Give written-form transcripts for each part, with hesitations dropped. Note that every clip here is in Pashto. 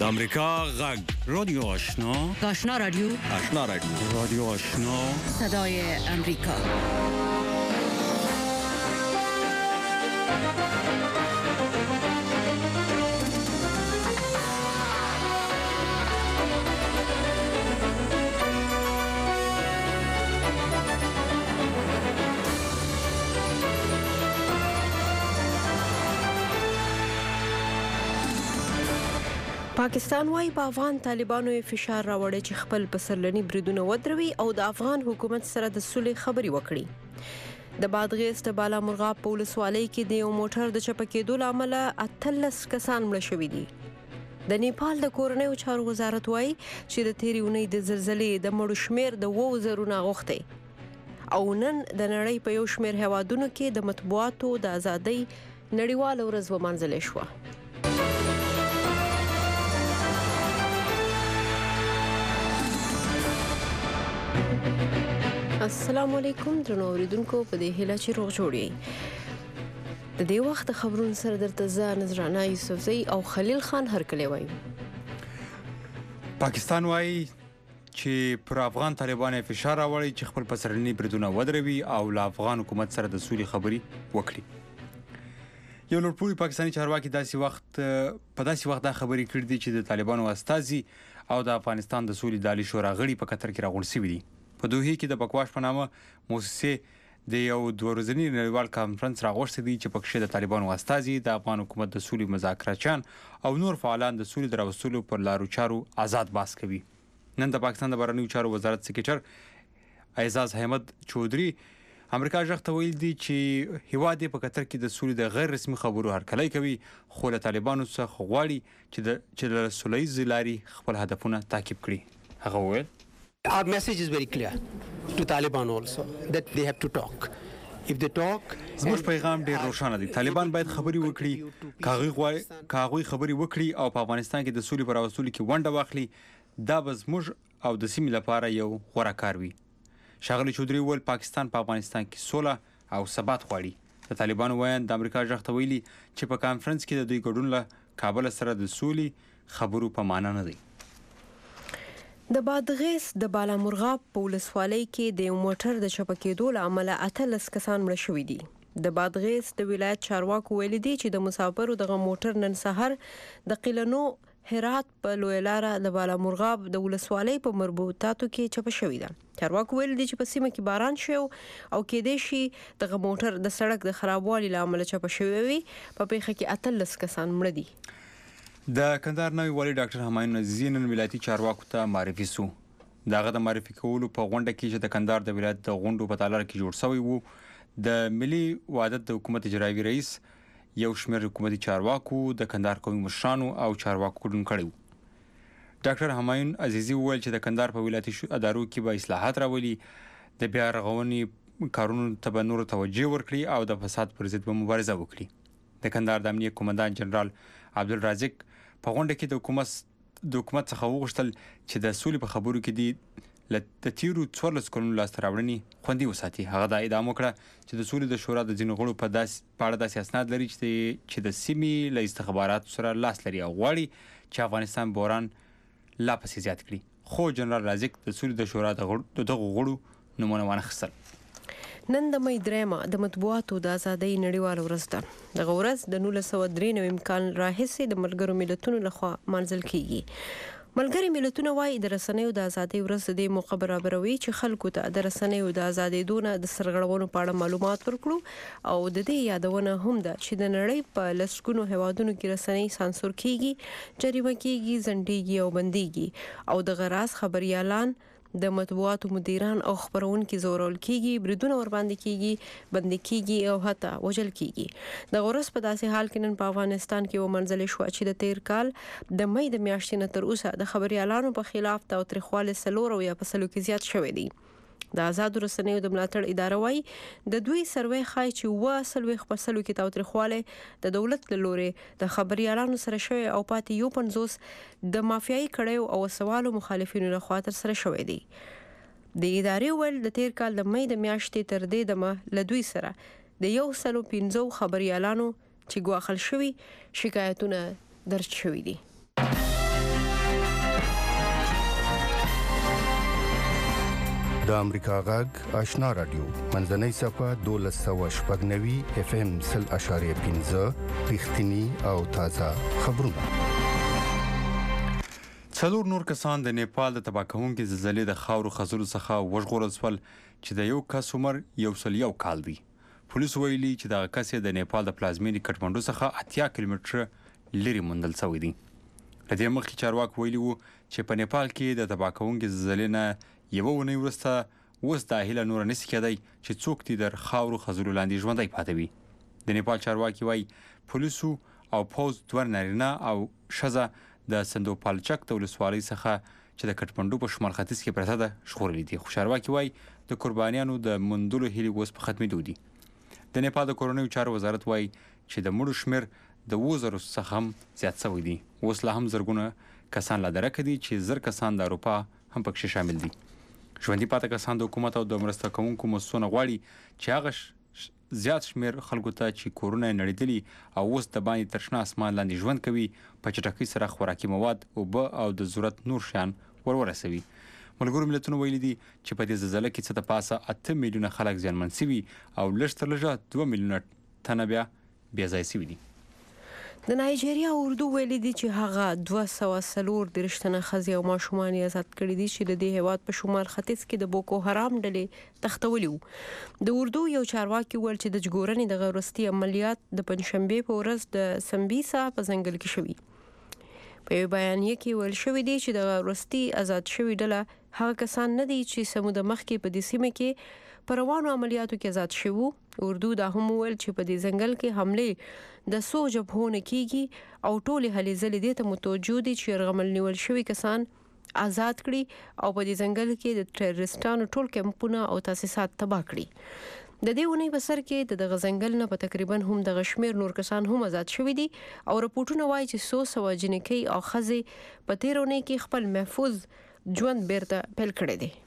امریکا غږ رادیو آشنا رادیو رادیو آشنا صدای امریکا. پاکستان وايي په افغان طالبانو فشار راوړي چې خپل پسرلني بریدونه ودروي او د افغان حکومت سره د صلح خبري وکړي. د بادغیس د بالا مرغاب په ولسوالۍ کې د یو موټر د چپه کېدو له امله 18 کسان مړه شوي دي. د نیپال د کورنیو چارو وزارت وايي چې د تیرې اونۍ د زلزلې د مړو شمیر د 2000 غوښتي او نن د نړۍ په یو شمیر هوادونو کې د مطبوعاتو د ازادۍ نړیواله ورځ ومنځل شوه. السلام علیکم درنو اوریدونکو، په دې هیله چې روغ جوړ یې. د دې وخت خبرونو سره درته زه نذرانه یوسفزۍ او خلیل خان هرکلی وایم. پاکستان وایي چې پر افغان طالبانو فشار راوړي چې خپل پسرلني بریدونه ودروي او له افغان حکومت سره د سولې خبري وکړي. یو لوړپوړي پاکستاني چارواکي په داسې وخت دا خبرې کړې دي چې د طالبانو استازي او د افغانستان د سولې د عالي شورا غړي په قطر کې راغونډ شوي دي. په دوحې کې د بکواش په نامه مؤسسې د یو 2 ورځني نړیوال کانفرنس راغوښتي دي چې پکې د طالبانو استازي د افغان حکومت د سولې مذاکراتچیان او نور فعالان د سولې د راوستلو پر لارو چارو آزاد باس کوي. نن د پاکستان د بهرنیو چارو وزارت سکرټر اعزاز احمد چودھری امریکا ژغ ته ویل دي چې هیواد په قطر کې د سولې د غیر رسمي خبرو هرکلی کوي، خو له طالبانو څخه غواړي چې د سولهییز لارې خپل هدفونه تعقیب کړي. هغه وویل Our message is very clear to Taliban also that they have to talk. If they talk, زموږ پیغام ډیر روښانه دی. طالبان باید خبري وکړي، کاغوي خبري وکړي او په افغانستان کې د سولې پر راوستلو کې ونډه واخلي. دا به زموږ او د سیمې لپاره یو غوره کار وي. ښاغلي چودھری وویل پاکستان په افغانستان کې سوله او ثبات غواړي. د طالبانو وایي د امریکا ژغ ته ویلي چې په کانفرنس کې د دوی ګډون له کابل سره د سولې خبرو په معنا نه دی. د بادغیس د بالا مرغاب په ولسوالۍ کې د یو موټر د چپه کېدو له امله 18 کسان مړه شوي دي. د بادغیس د ولایت چارواکو ویلي دي چې د مسافرو دغه موټر نن سهار د قلنو هرات په لویه لاره د بالا مرغاب د ولسوالۍ په مربوطاتو کې چپه شوې ده. چارواکو ویلي دي چې په سیمه کې باران شو او کېدای شي دغه موټر د سړک د خرابوالي له امله چپه شوی وي. په پیښه کې 18 کسان مړه دي. د کندهار نوی والي ډاکټر همایون عزیزي نن ولایتي چارواکو ته معرفي سو. دغه د معرفي کولو په غونډه کې چې د کندهار د ولایت د غونډو په تالار کې جوړ شوی وو، د ملي وحدت د حکومت اجرایي رئیس یو شمېر حکومتي چارواکو د کندهار قومي مشرانو او چارواکو ګډون کړی و. ډاکټر همایون عزیزي وویل چې د کندهار په ولایتي ادارو کې به اصلاحات راولي، د بیا رغونې کارونو ته به نور توجه ورکړي او د فساد پر ضد به مبارزه وکړي. د کندهار د امنیت قومندان جنرال عبدالرازق په غونډه کې د حکومت څخه وغوښتل چې د سولې په خبرو کې د تیرو 14 کلونو لاسته راوړنې خوندي وساتي. هغه دا ادعا وکړه چې د سولې د شورا د ځینو غړو په اړه داسې اسناد لري چې د سیمې له استخباراتو سره لاس لري او غواړي چې افغانستان بحران لا پسې زیات کړي. خو جنرال رازق د سولې د شورا د دغو غړو نومونه وانخیستل. نن د مې 3 د مطبوعاتو د ازادۍ نړیواله ورځ ده. دغه ورځ د 1993 کال راهیسې د ملګرو ملتونو لخوا منځل کیږي. ملګري ملتونه وايي د رسنیو د ازادۍ ورځ د موقع برابروي چې خلکو ته د رسنیو د ازادۍ دونه د سرغړونو په اړه معلومات ورکړو او د دې یادونه هم ده چې د نړۍ په لسګونو هوادونو کې رسنۍ سانسور کیږي، جریمه کیږي، ځنډیږي او بنديږي او د غراس خبريالان د مطبوعاتو مدیران او خبرونکي زورول کیږي، بریدونه ور باندې کیږي، بندي کیږي او حتی وژل کیږي. د غورس په داسې حال کې نن په افغانستان کې ومنځل شو چې د تیر کال د مې د میاشتې نه تر اوسه د خبريالانو په خلاف تاوتریخواله 4 یا په 100 کې زیات شوې دي. د آزادو رسنیو د ملاتړ اداره وايي د دوی سروې ښایي چې 20 کې تاوتریخواله د دولت له لوري د خبريالانو سره شوی او پاتې 50 د مافیایي کړیو او سوالو مخالفینو له خوا تر سره شوی دي. د ادارې ول د تیر کال د مې د میاشتې تر دې دمه له دوی سره د 115 خبريالانو چې ګواښل شوی شکایتونه درج شوی دي. د امریکا غږ آشنا رادیو منځنۍ صفه 1290 اف ام 0.15 رښتینی او تازه خبرونه. څلور نور کسان د نیپال د تباکونکو زلزلې د خاورو خزرو څخه وژغورل شول چې د یو کس عمر 101 کال دی. پولیس ویلي چې دغه کس د نیپال د پلازمینې کټمنډو څخه 80 کیلومتره لري موندل شوی دی. لدې مخکې چارواکي ویلي وو چې په نیپال کې د تباکونکو زلزلې نه یوه ونې وروسته اوس دا هیله نوره نشي کېدی چې څوک دې د خاورو خزرو لاندې ژوندی پاتې وي. د نیپال چارواکي وایي پولیسو او پوز دوه نارینه او ښځه د سندوپالچک د ولسوالۍ څخه چې د کټمنډو په شمال ختیځ کې پرته ده ژغورلي دي. خو چارواکي وایي د قربانیانو د موندلو هیلې اوس په ختمېدو دي. د نیپال د کورنیو چارو وزارت وایي چې د مړو شمېر د 2000 څخه هم زیات شوی دی. اوس لا هم زرګونه کسان لا درکه دي چې زر کسان د اروپا هم پکې شامل دي. ژوندي پاتې کسان د حکومت او د مرسته کوونکو مؤسسو نه غواړي چې هغه زیات شمېر خلکو ته چې کورونه یې نړېدلي او اوس د باندې تر شنه اسمان لاندې ژوند کوي په چټکۍ سره خوراکي مواد، اوبه او د ضرورت نور شیان ورسوي. ملګرو ملتونو ویلي دي چې په دې زلزله کې څه د پاسه 8 میلیونه خلک زیانمن شوي او لږ تر لږه 2 میلیونه تنه بیا بېځایه شوي دي. د نایجیریا اردو ویلي دي چې هغه 240 تنه ښځې او ماشومان یې آزاد کړي دي چې د دې هیواد په شمال ختیځ کې د بوکو حرام ډلې تښتولي وو. د اردو یو چارواکي ویل چې د ژغورنې دغه وروستي عملیات د پنځشنبې په ورځ د سمبیسا په ځنګل کې شوي. په یو بیانیه کې ویل شوی دی چې دغه وروستي آزاد شوي ډله هغه کسان نه دي چې سموده مخکې په دې سیمه کې په روانو عملیاتو کې آزاد شوي. اردو دا هم ویل چې په دې ځنګل کې حملې د څو جبهو کېږي او ټولې هلې ځلې دې ته متوجه دي چې یرغمل نیول شوي کسان آزاد کړي او په دې ځنګل کې د ټیرریسټانو ټول کمپونه او تاسیسات تباه کړي. د دې ونې په سر کې دغه ځنګل نه په تقریبا هم دغه شمېر نور کسان هم آزاد شوي دي او راپورټونه وایي چې 100 جنکۍ او ښځې په تېره اونۍ کې خپل محفوظ ژوند بیرته پیل کړی دی.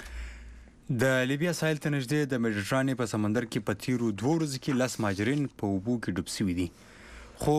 د لیبیا ساحل ته نږدې د میډیټرانې په سمندر کې په تیرو 2 ورځو کې 10 مهاجرین په اوبو کې ډوب شوي دي، خو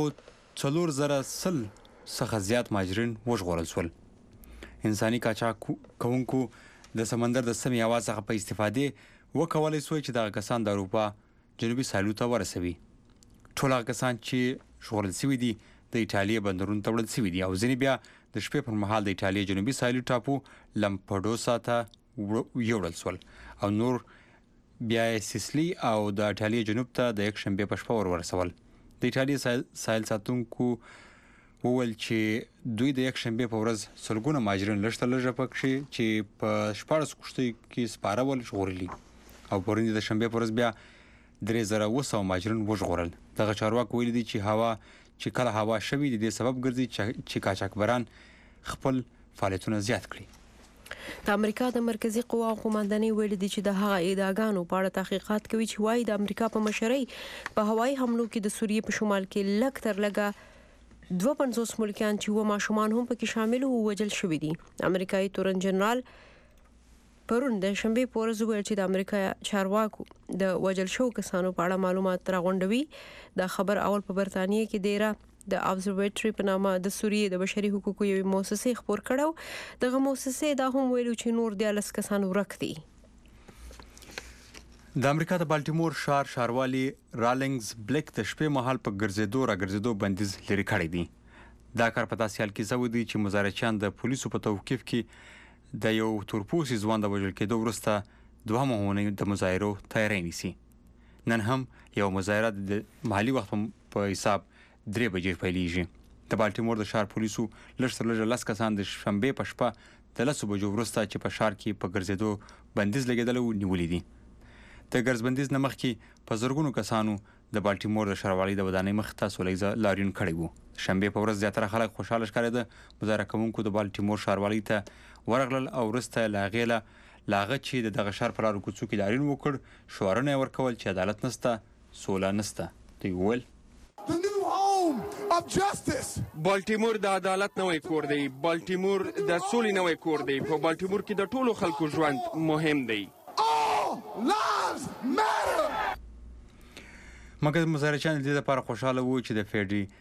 4000 څخه زیات مهاجرین وژغورل شول. انساني قاچاق کوونکو د سمندر د سمې هوا څخه په استفادې وکولای شوی چې دغه کسان د اروپا جنوبي ساحلو ته ورسوي. ټول هغه کسان چې ژغورل شوي دي د ایټالیا بندرونو ته وړل شوي دي او ځینې بیا د شپې پر مهال د ایټالیا جنوبي ساحلي ټاپو لمپډوسا ته یوړل شول او نور بیا سیسلی او د ایټالیا جنوب ته د یک شنبه په شپه ورسول. د ایټالیا ساحل ساتونکو وویل چې دوی د یک شنبه په ورځ سلګونه مهاجرین لږ تر لږه پکې چې په 14 کښتۍ کې سپارول ژغورلي او پرون د شنبه په ورځ بیا 3200 مهاجرین وژغورل. دغه چارواکي ویلي دي چې کله هوا شوي د دې سبب ګرځي چې قاچاقبران خپل فعالیتونه زیات کړي. د امریکا د مرکزی قواو قوماندانۍ ویلي دي چې د هغه ادعاګانو په اړه تحقیقات کوي چې وايي د امریکا په مشرۍ په هوایي حملو کې د سوریې په شمال کې لږ تر لږه 52 ملکیان چې و ماشومان هم پکې شامل وو وژل شوي دي. امریکایي تورن جنرال پرون د شنبه په ورځ ویل چې د امریکا چارواکو د وژل شوو کسانو په اړه معلومات راغونډوي. دا خبر اول په برتانیې کې دیره د ابزرویټری په نامه د سوریې د بشري حقوقو یوې مؤسسې خبر کړو. دغه مؤسسې دا هم ویلو چې نور 10 کسان ورک دي. د امریکا د بالټیمور ښاروالي رالینګز بلیک د شپې مهال په ګرځېدو بندیز لري کړی دی. دا کار په داسې حال کې شوی دی چې مظاهرچیان د پولیسو په توقیف کې د یو تورپوستي ځوان د وژل کېدو وروسته دوهمه اونۍ د مظاهرو تیاری نیسي. نن هم یو مظاهره د محلي وخت په حساب 3 بجې پیلیږي. د بالټیمور د ښار پولیسو لږ تر لږه 10 کسان د شنبې په شپه د 10 بجو وروسته چې په ښار کې په ګرځېدو بندیز لګېدلی و نیولي دي. د ګرځ بندیز نه مخکې په زرګونو کسانو د بالټیمور د ښاروالۍ د ودانۍ مخ ته سوله ییزه لاریون کړی و. شنبې په ورځ زیاتره خلک خوشحاله ښکارېده. مظاهره کوونکو د بالټیمور ښاروالۍ ته ورغلل او وروسته له هغه چې دغه ښار په لارو کوڅو کې لاریون وکړ شعارونه یې ورکول چې عدالت نشته، سوله نشته. دوی وویل بالټیمور د عدالت نوی کور دی. بالټیمور د سولې نوی کور دی. په بالټیمور کې د ټولو خلکو ژوند مهم دی. مګر مظاهرچیان د دې لپاره خوشاله وو چې د